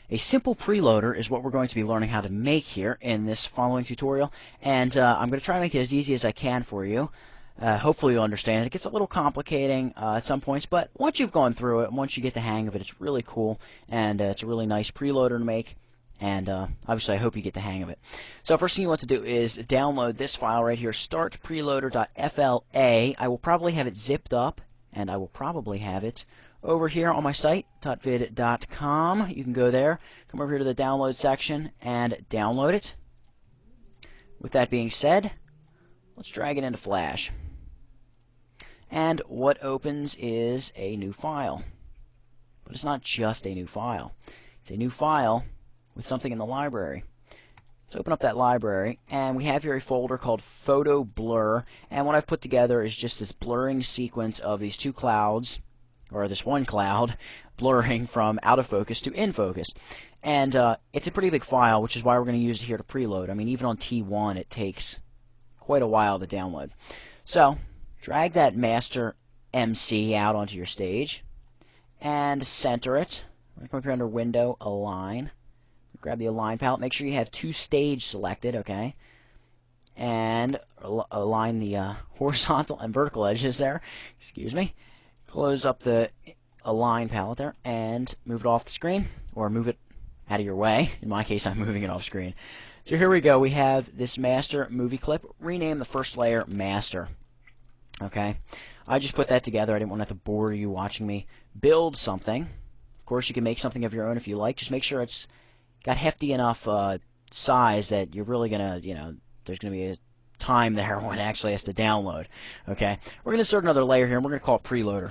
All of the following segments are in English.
A simple preloader is what we're going to be learning how to make here in this following tutorial, and I'm going to try to make it as easy as I can for you. Hopefully you'll understand it. It gets a little complicating at some points, but once you've gone through it, once you get the hang of it, it's really cool, and it's a really nice preloader to make, and obviously I hope you get the hang of it. So first thing you want to do is download this file right here, startpreloader.fla. I will probably have it zipped up, and I will probably have it over here on my site, .vid.com. You can go there, come over here to the download section, and download it. With that being said, let's drag it into Flash. And what opens is a new file. But it's not just a new file. It's a new file with something in the library. Let's open up that library, and we have here a folder called Photo Blur, and what I've put together is just this blurring sequence of these two clouds, or this one cloud, blurring from out of focus to in focus. And it's a pretty big file, which is why we're going to use it here to preload. I mean, even on T1, it takes quite a while to download. So, drag that master MC out onto your stage, and center it. We're going to come up here under Window, Align. Grab the Align palette. Make sure you have two stage selected, okay? And align the horizontal and vertical edges there. Excuse me. Close up the Align palette there and move it off the screen, or move it out of your way. In my case, I'm moving it off screen. So here we go. We have this master movie clip. Rename the first layer Master. Okay. I just put that together. I didn't want to have to bore you watching me build something. Of course, you can make something of your own if you like. Just make sure it's got hefty enough size that you're really going to, there's going to be a time there when it actually has to download. Okay, we're going to insert another layer here, and we're going to call it preloader.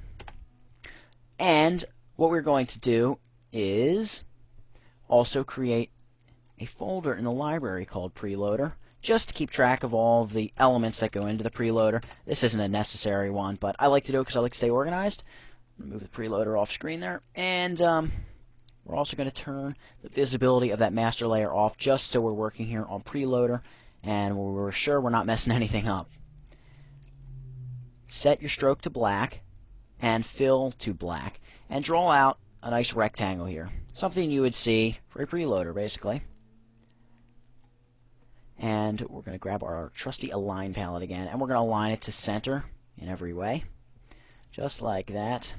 And what we're going to do is also create a folder in the library called preloader, just to keep track of all of the elements that go into the preloader. This isn't a necessary one, but I like to do it because I like to stay organized. Move the preloader off screen there, and we're also going to turn the visibility of that master layer off, just so we're working here on preloader and we're sure we're not messing anything up. Set your stroke to black and fill to black, and draw out a nice rectangle here. Something you would see for a preloader, basically. And we're going to grab our trusty Align palette again, and we're going to align it to center in every way. Just like that.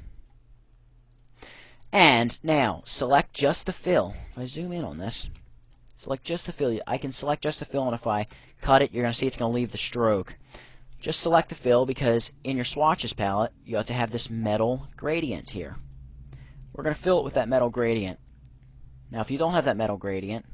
And now, select just the fill. If I zoom in on this, select just the fill. I can select just the fill, and if I cut it, you're going to see it's going to leave the stroke. Just select the fill, because in your swatches palette, you have to have this metal gradient here. We're going to fill it with that metal gradient. Now, if you don't have that metal gradient,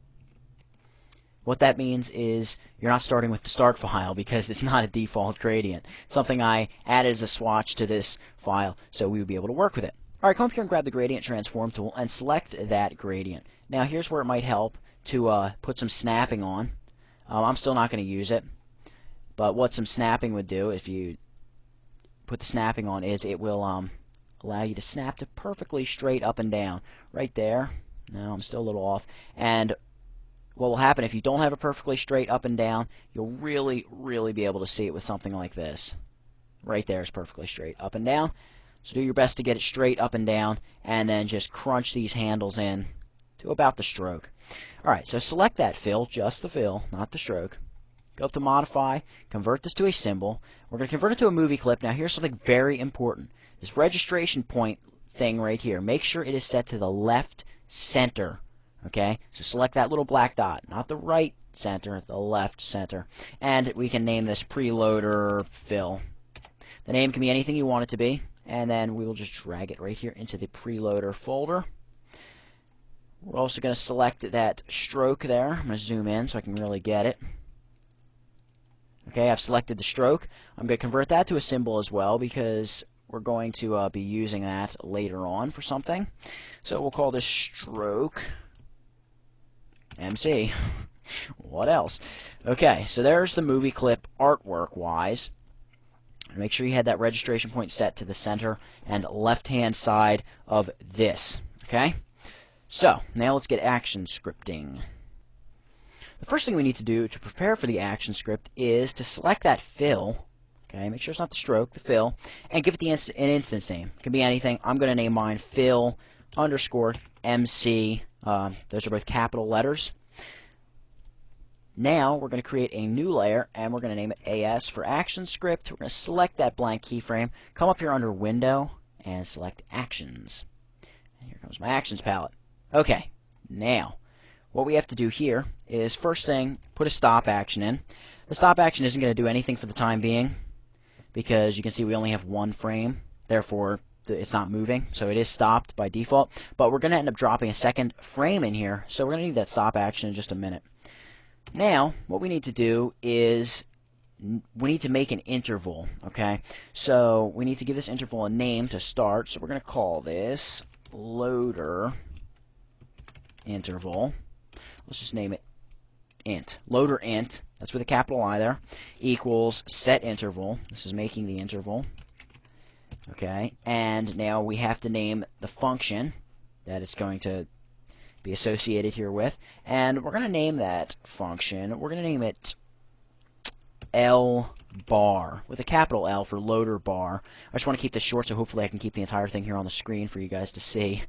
what that means is you're not starting with the start file, because it's not a default gradient. It's something I added as a swatch to this file, so we would be able to work with it. Alright, come up here and grab the Gradient Transform tool and select that gradient. Now here's where it might help to put some snapping on. I'm still not going to use it, but what some snapping would do if you put the snapping on is it will allow you to snap to perfectly straight up and down. Right there. No, I'm still a little off. And what will happen if you don't have it perfectly straight up and down, you'll really, really be able to see it with something like this. Right there is perfectly straight up and down. So do your best to get it straight up and down, and then just crunch these handles in to about the stroke. Alright, so select that fill, just the fill, not the stroke. Go up to Modify, convert this to a symbol. We're going to convert it to a movie clip. Now here's something very important. This registration point thing right here, make sure it is set to the left center. Okay, so select that little black dot, not the right center, the left center. And we can name this preloader fill. The name can be anything you want it to be. And then we will just drag it right here into the preloader folder. We're also going to select that stroke there. I'm going to zoom in so I can really get it. Okay, I've selected the stroke. I'm going to convert that to a symbol as well, because we're going to be using that later on for something. So we'll call this stroke MC. What else? Okay, so there's the movie clip artwork-wise. Make sure you had that registration point set to the center and left-hand side of this. Okay? So, now let's get action scripting. The first thing we need to do to prepare for the action script is to select that fill. Okay, make sure it's not the stroke, the fill, and give it an instance name. It can be anything. I'm going to name mine fill underscore MC. Those are both capital letters. Now we're going to create a new layer, and we're going to name it AS for ActionScript. We're going to select that blank keyframe, come up here under Window, and select Actions. And here comes my Actions palette. Okay, now what we have to do here is, first thing, put a stop action in. The stop action isn't going to do anything for the time being, because you can see we only have one frame, therefore it's not moving, so it is stopped by default. But we're going to end up dropping a second frame in here, so we're going to need that stop action in just a minute. Now, what we need to do is we need to make an interval, okay? So we need to give this interval a name to start, so we're going to call this loader interval. Let's just name it int. Loader int, that's with a capital I there, equals set interval. This is making the interval. Okay, and now we have to name the function that it's going to be associated here with, and we're going to name that function, we're going to name it L bar, with a capital L for loader bar. I just want to keep this short, so hopefully I can keep the entire thing here on the screen for you guys to see.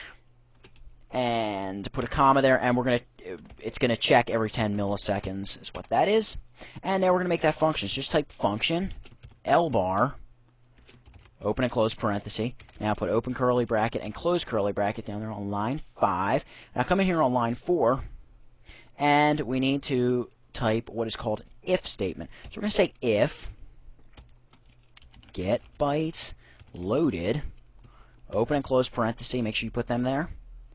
And put a comma there, and it's going to check every 10 milliseconds is what that is. And now we're going to make that function. So just type function L bar, open and close parenthesis. Now put open curly bracket and close curly bracket down there on line 5. Now come in here on line 4, and we need to type what is called an if statement. So we're going to say if get bytes loaded, open and close parenthesis, make sure you put them there,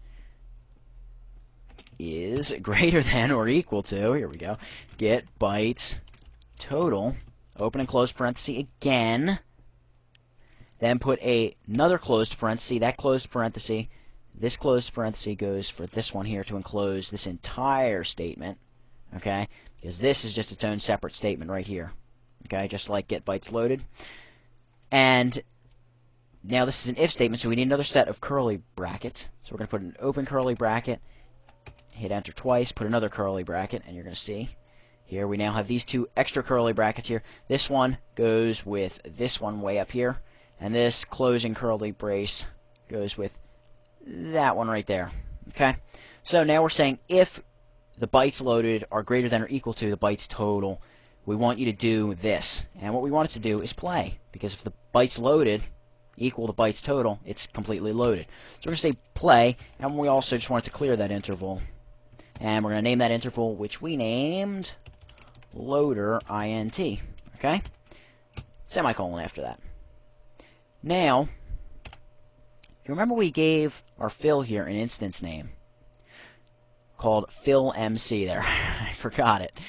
is greater than or equal to, here we go, get bytes total, open and close parenthesis again, then put another closed parenthesis. That closed parenthesis, this closed parenthesis goes for this one here to enclose this entire statement, okay, because this is just its own separate statement right here, okay, just like get bytes loaded. And now this is an if statement, so we need another set of curly brackets. So we're going to put an open curly bracket, hit enter twice, put another curly bracket, and you're going to see here we now have these two extra curly brackets here. This one goes with this one way up here, and this closing curly brace goes with that one right there. Okay, so now we're saying if the bytes loaded are greater than or equal to the bytes total, we want you to do this. And what we want it to do is play, because if the bytes loaded equal the bytes total, it's completely loaded. So we're going to say play, and we also just want it to clear that interval. And we're going to name that interval, which we named loader int. Okay? Semicolon after that. Now, you remember we gave our fill here an instance name called fillMC there. I forgot it.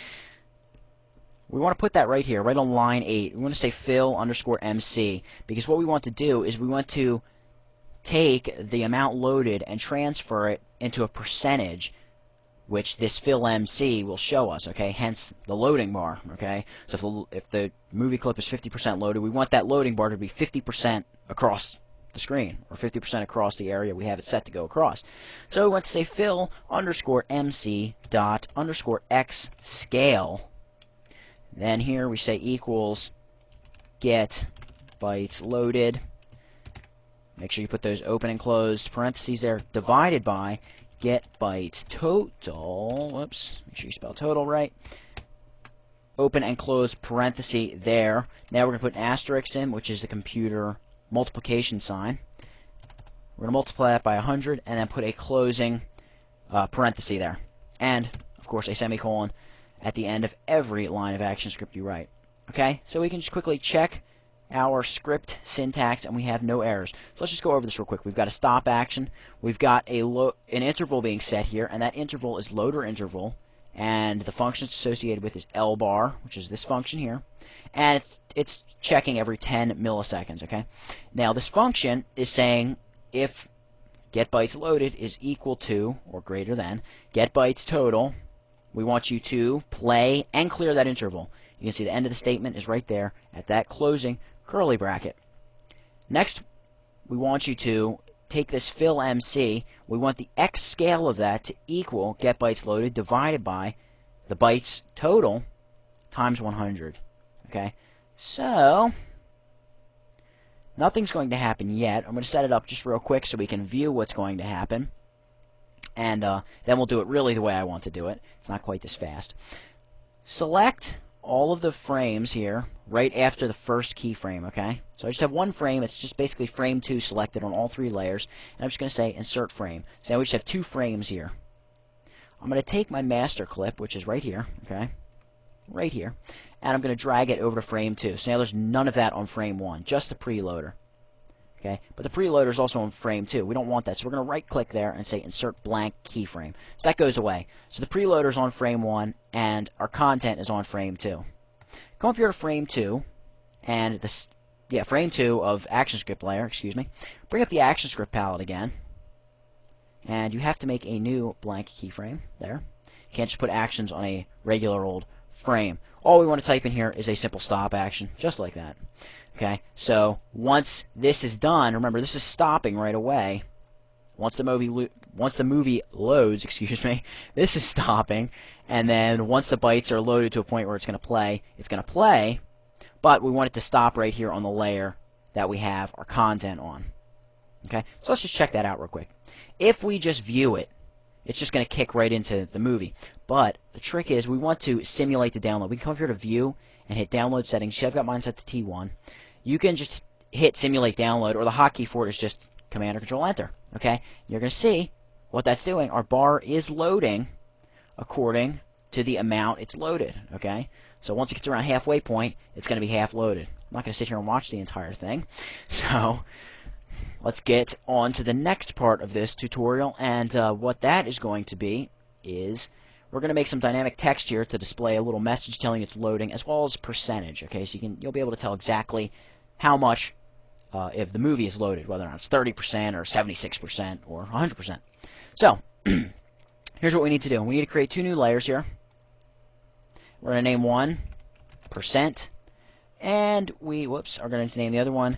We want to put that right here, right on line 8. We want to say fill underscore MC, because what we want to do is we want to take the amount loaded and transfer it into a percentage, which this fillMC will show us, okay? Hence the loading bar, okay? So if the movie clip is 50% loaded, we want that loading bar to be 50% across the screen, or 50% across the area we have it set to go across. So we want to say fill underscore MC dot underscore X scale. Then here we say equals get bytes loaded. Make sure you put those open and closed parentheses there, divided by get bytes total. Whoops, make sure you spell total right. Open and close parenthesis there. Now we're going to put an asterisk in, which is the computer multiplication sign. We're going to multiply that by 100 and then put a closing parenthesis there. And, of course, a semicolon at the end of every line of ActionScript you write. Okay, so we can just quickly check our script syntax, and we have no errors. So let's just go over this real quick. We've got a stop action. We've got an interval being set here, and that interval is loader interval, and the function it's associated with is L bar, which is this function here, and it's checking every 10 milliseconds. Okay. Now this function is saying if get bytes loaded is equal to or greater than get bytes total, we want you to play and clear that interval. You can see the end of the statement is right there at that closing curly bracket. Next, we want you to take this fillMC. We want the X scale of that to equal get bytes loaded divided by the bytes total times 100. Okay, so Nothing's going to happen yet. I'm going to set it up just real quick so we can view what's going to happen. And then we'll do it really the way I want to do it. It's not quite this fast. Select all of the frames here right after the first keyframe, okay? So I just have one frame. It's just basically frame 2 selected on all 3 layers. And I'm just going to say insert frame. So now we just have 2 frames here. I'm going to take my master clip, which is right here, okay? Right here. And I'm going to drag it over to frame 2. So now there's none of that on frame 1, just the preloader. Okay, but the preloader is also on frame 2. We don't want that, so we're going to right-click there and say Insert Blank Keyframe. So that goes away. So the preloader is on frame 1, and our content is on frame 2. Come up here to frame 2, and this, frame 2 of ActionScript layer, excuse me. Bring up the ActionScript palette again, and you have to make a new blank keyframe there. You can't just put actions on a regular old frame. All we want to type in here is a simple stop action, just like that. Okay, so once this is done, remember this is stopping right away. Once the movie loads, excuse me, this is stopping, and then once the bytes are loaded to a point where it's going to play, but we want it to stop right here on the layer that we have our content on. Okay, so let's just check that out real quick. If we just view it, it's just going to kick right into the movie. But the trick is we want to simulate the download. We can come up here to View and hit Download Settings. I've got mine set to T1. You can just hit Simulate Download, or the hotkey for it is just Command or Control Enter. Okay, you're going to see what that's doing. Our bar is loading according to the amount it's loaded. Okay, so once it gets around halfway point, it's going to be half loaded. I'm not going to sit here and watch the entire thing. So let's get on to the next part of this tutorial, and what that is going to be is we're going to make some dynamic text here to display a little message telling it's loading, as well as percentage. Okay, so you'll be able to tell exactly how much if the movie is loaded, whether or not it's 30% or 76% or 100%. So here's what we need to do. We need to create 2 new layers here. We're going to name one %, and we are going to name the other one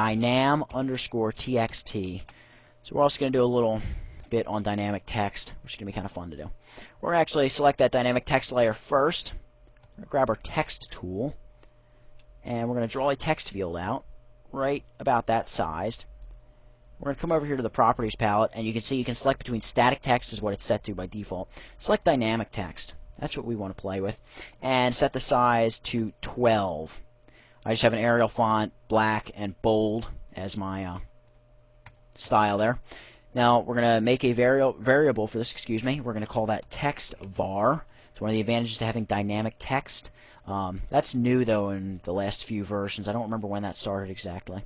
dynam_txt. So we're also going to do a little bit on dynamic text, which is going to be kind of fun to do. We're going to actually select that dynamic text layer first. We're going to grab our text tool, and we're going to draw a text field out right about that sized. We're going to come over here to the Properties palette, and you can see you can select between static text, is what it's set to by default. Select dynamic text. That's what we want to play with. And set the size to 12. I just have an Arial font, black and bold as my style there. Now we're going to make a variable for this, excuse me. We're going to call that text var. It's one of the advantages to having dynamic text. That's new, though, in the last few versions. I don't remember when that started exactly.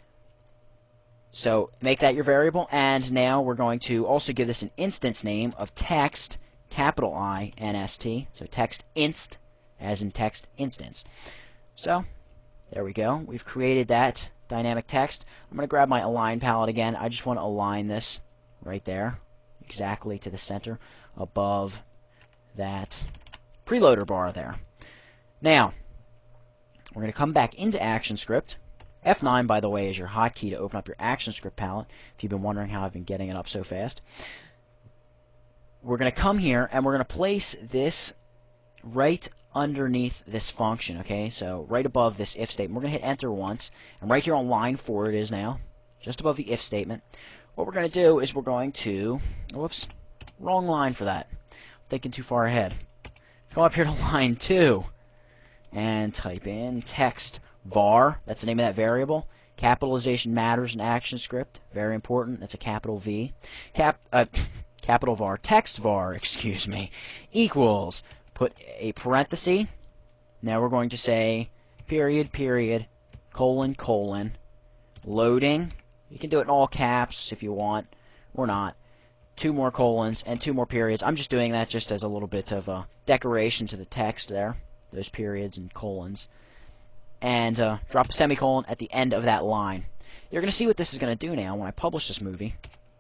So make that your variable, and now we're going to also give this an instance name of text, capital I-N-S-T, so text inst, as in text instance. So there we go. We've created that dynamic text. I'm going to grab my Align palette again. I just want to align this right there, exactly to the center above that preloader bar there. Now, we're going to come back into ActionScript. F9, by the way, is your hotkey to open up your ActionScript palette, if you've been wondering how I've been getting it up so fast. We're going to come here, and we're going to place this right underneath this function, okay? So right above this if statement. We're going to hit Enter once, and right here on line 4 it is now, just above the if statement. What we're going to do is we're going to, whoops, wrong line for that. Thinking too far ahead. Come up here to line 2 and type in text var. That's the name of that variable. Capitalization matters in ActionScript. Very important. That's a capital V. Capital var, text var, excuse me, equals, put a parenthesis. Now we're going to say period, period, colon, colon, loading. You can do it in all caps if you want, or not. 2 more colons and 2 more periods. I'm just doing that just as a little bit of a decoration to the text there, those periods and colons. And drop a semicolon at the end of that line. You're going to see what this is going to do now when I publish this movie.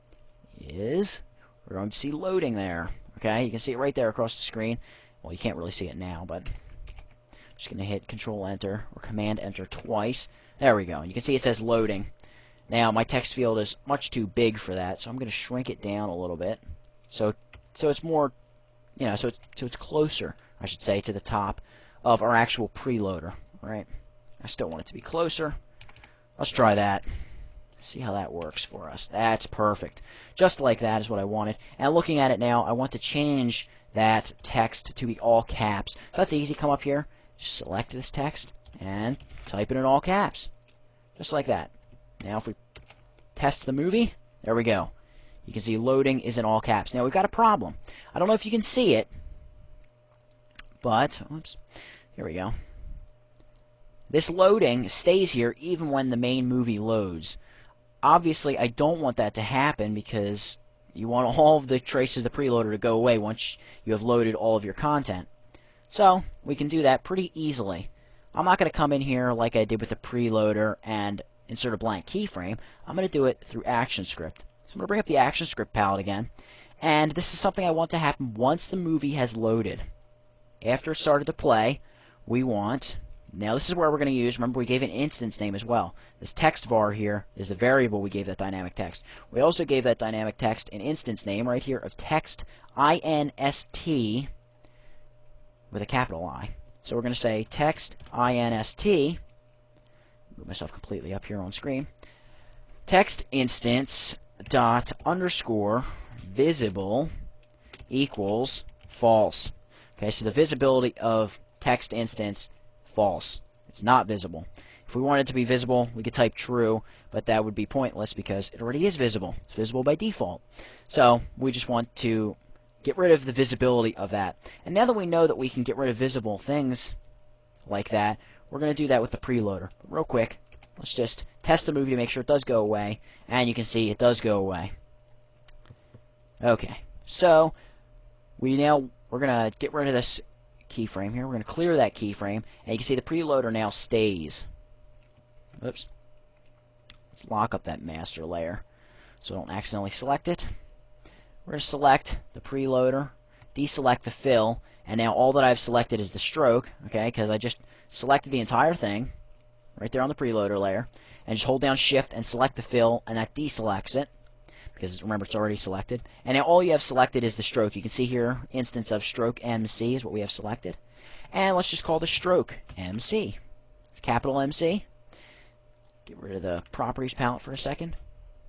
We're going to see loading there. Okay, you can see it right there across the screen. Well, you can't really see it now, but I'm just going to hit Control-Enter or Command-Enter twice. There we go. And you can see it says loading. Now, my text field is much too big for that, so I'm going to shrink it down a little bit. So it's more, so it's closer, I should say, to the top of our actual preloader. All right. I still want it to be closer. Let's try that. See how that works for us. That's perfect. Just like that is what I wanted. And looking at it now, I want to change that text to be all caps. So that's easy. Come up here, just select this text, and type it in all caps. Just like that. Now if we test the movie, there we go. You can see loading is in all caps. Now we've got a problem. I don't know if you can see it, but, oops, here we go. This loading stays here even when the main movie loads. Obviously, I don't want that to happen because you want all of the traces of the preloader to go away once you have loaded all of your content. So, we can do that pretty easily. I'm not going to come in here like I did with the preloader and insert a blank keyframe. I'm going to do it through ActionScript. So I'm going to bring up the ActionScript palette again. And this is something I want to happen once the movie has loaded. After it started to play, we want... Now this is where we're going to use, remember we gave an instance name as well. This text var here is the variable we gave that dynamic text. We also gave that dynamic text an instance name right here of text INST with a capital I. So we're going to say text INST, move myself completely up here on screen, text instance dot underscore visible equals false. Okay, so the visibility of text instance false. It's not visible. If we want it to be visible, we could type true, but that would be pointless because it already is visible. It's visible by default. So we just want to get rid of the visibility of that. And now that we know that we can get rid of visible things like that, we're going to do that with the preloader. But real quick, let's just test the movie to make sure it does go away, and you can see it does go away. Okay, so we're going to get rid of this keyframe here. We're going to clear that keyframe, and you can see the preloader now stays. Oops. Let's lock up that master layer so I don't accidentally select it. We're going to select the preloader, deselect the fill, and now all that I've selected is the stroke, okay, because I just selected the entire thing right there on the preloader layer, and just hold down shift and select the fill, and that deselects it, because remember it's already selected. And now all you have selected is the stroke. You can see here, instance of stroke MC is what we have selected. And let's just call the stroke MC. It's capital MC. Get rid of the properties palette for a second.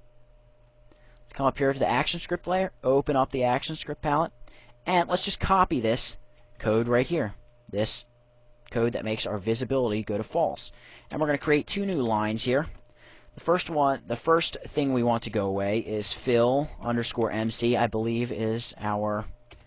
Let's come up here to the ActionScript layer, open up the ActionScript palette, and let's just copy this code right here. This code that makes our visibility go to false. And we're going to create two new lines here. The first thing we want to go away is fill underscore MC, I believe is our,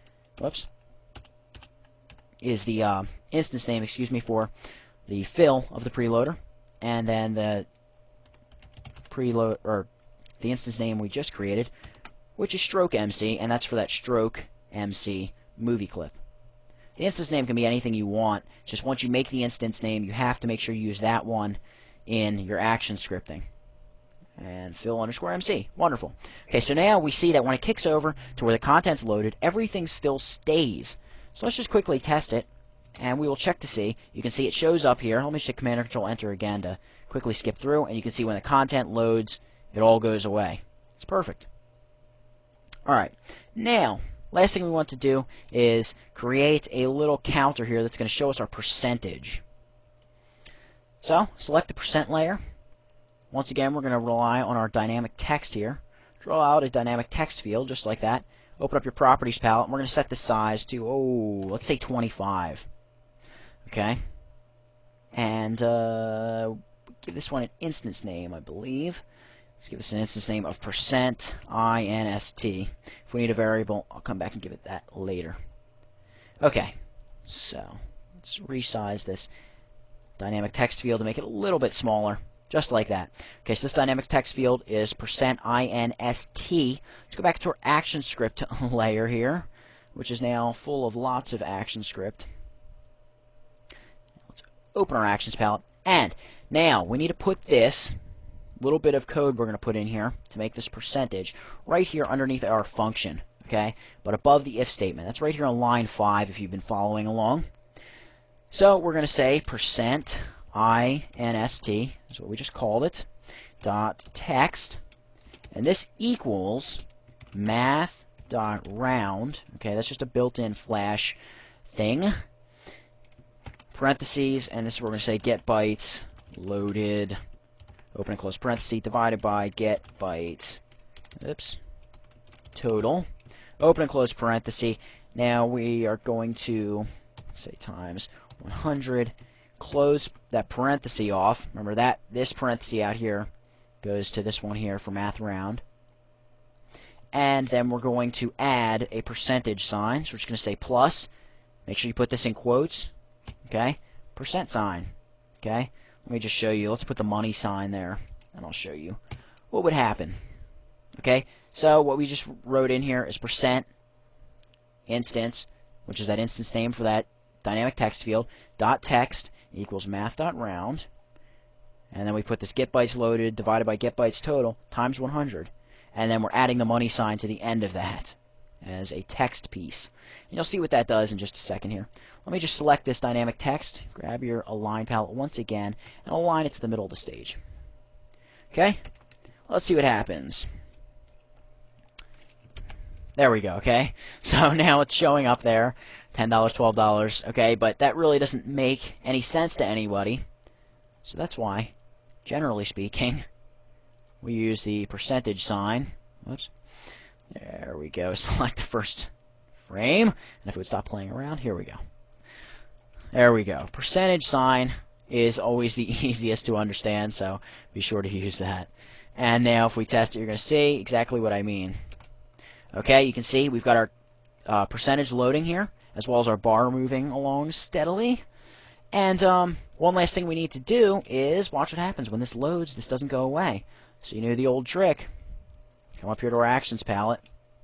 is the instance name, for the fill of the preloader, and then the preload, or the instance name we just created, which is stroke MC, and that's for that stroke MC movie clip. The instance name can be anything you want, just once you make the instance name, you have to make sure you use that one in your action scripting. And fill underscore MC. Wonderful. Okay, so now we see that when it kicks over to where the content's loaded, everything still stays. So let's just quickly test it, and we will check to see. You can see it shows up here. Let me just hit Command or Control Enter again to quickly skip through, and you can see when the content loads, it all goes away. It's perfect. Alright, now, last thing we want to do is create a little counter here that's going to show us our percentage. So, select the percent layer. Once again, we're going to rely on our dynamic text here. Draw out a dynamic text field, just like that. Open up your properties palette, and we're going to set the size to, let's say 25. Okay. And give this one an instance name, I believe. Let's give this an instance name of %INST. If we need a variable, I'll come back and give it that later. Okay. So, let's resize this dynamic text field to make it a little bit smaller. Just like that. Okay, so this dynamic text field is %INST. Let's go back to our ActionScript layer here, which is now full of lots of ActionScript. Let's open our Actions palette. And now we need to put this little bit of code we're going to put in here to make this percentage right here underneath our function. Okay, but above the if statement. That's right here on line 5 if you've been following along. So we're going to say %INST, is what we just called it, dot text, and this equals math.round. Okay, that's just a built-in Flash thing. Parentheses, and this is where we're going to say get bytes loaded open and close parenthesis, divided by get bytes, oops, total, open and close parenthesis. Now we are going to say times 100, close that parenthesis off. Remember that this parenthesis out here goes to this one here for math round. And then we're going to add a percentage sign. So we're just going to say plus. Make sure you put this in quotes. Okay? Percent sign. Okay? Let me just show you. Let's put the money sign there, and I'll show you what would happen. Okay? So what we just wrote in here is percent instance, which is that instance name for that dynamic text field, dot text equals math.round. And then we put this get bytes loaded divided by get bytes total times 100. And then we're adding the money sign to the end of that as a text piece. And you'll see what that does in just a second here. Let me just select this dynamic text, grab your align palette once again, and align it to the middle of the stage. Okay? Let's see what happens. There we go, okay? So now it's showing up there, $10, $12, okay? But that really doesn't make any sense to anybody. So that's why, generally speaking, we use the percentage sign. Whoops. There we go. Select the first frame. And if it would stop playing around, here we go. There we go. Percentage sign is always the easiest to understand, so be sure to use that. And now if we test it, you're going to see exactly what I mean. Okay, you can see we've got our percentage loading here, as well as our bar moving along steadily. And one last thing we need to do is watch what happens when this loads. This doesn't go away. So you know the old trick. Come up here to our actions palette.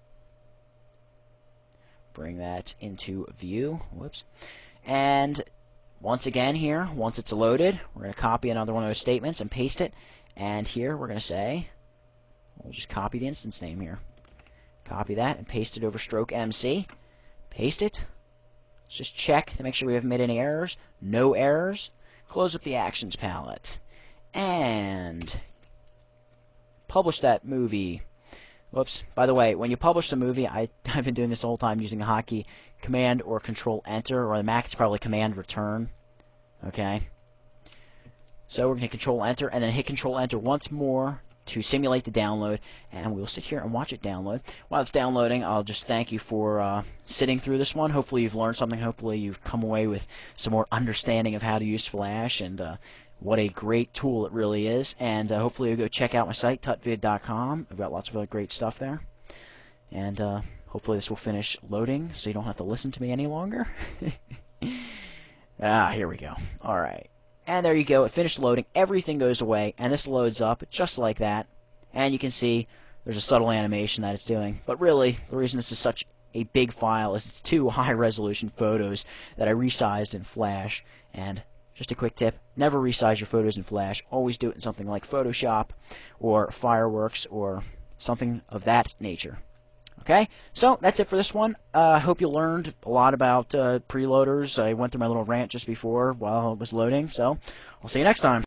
Bring that into view. Whoops. And once again here, once it's loaded, we're going to copy another one of those statements and paste it. And here we're going to say, we'll just copy the instance name here. Copy that and paste it over stroke MC. Paste it. Let's just check to make sure we haven't made any errors. No errors. Close up the actions palette. And publish that movie. Whoops. By the way, when you publish the movie, I've been doing this the whole time using the hotkey Command or Control Enter, or the Mac it's probably Command Return. Okay. So we're going to hit Control Enter and then hit Control Enter once more to simulate the download, and we'll sit here and watch it download. While it's downloading, I'll just thank you for sitting through this one. Hopefully you've learned something. Hopefully you've come away with some more understanding of how to use Flash and what a great tool it really is. And hopefully you'll go check out my site, tutvid.com. I've got lots of other great stuff there. And hopefully this will finish loading so you don't have to listen to me any longer. Here we go. All right. And there you go. It finished loading. Everything goes away, and this loads up just like that. And you can see there's a subtle animation that it's doing. But really, the reason this is such a big file is it's 2 high-resolution photos that I resized in Flash. And just a quick tip, never resize your photos in Flash. Always do it in something like Photoshop or Fireworks or something of that nature. Okay, so that's it for this one. I hope you learned a lot about preloaders. I went through my little rant just before while it was loading, so I'll see you next time.